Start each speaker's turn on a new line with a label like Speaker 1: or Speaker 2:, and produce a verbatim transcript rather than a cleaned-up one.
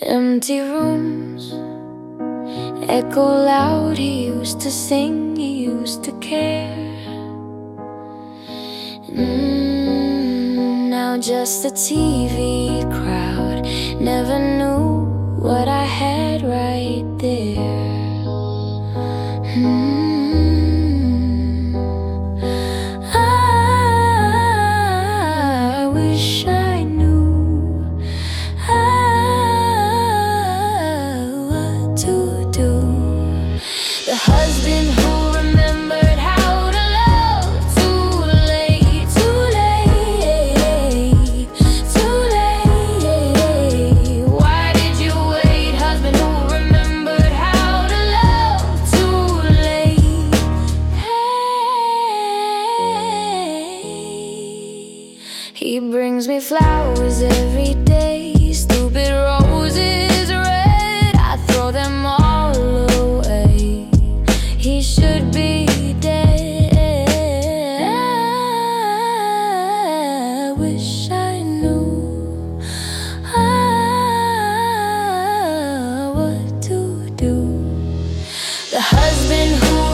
Speaker 1: Empty rooms echo loud. He used to sing, he used to care. mm, Now just a T V crowd. Never knew what I had right there. mm. I wish I knew what to do. The husband who remembered how to love. Too late, too late, too late. Why did you wait? Husband who remembered how to love. Too late. Hey, he brings me flowers every day. Stupid roses red, I throw them all away. He should be dead. I wish I knew ah, what to do. The husband who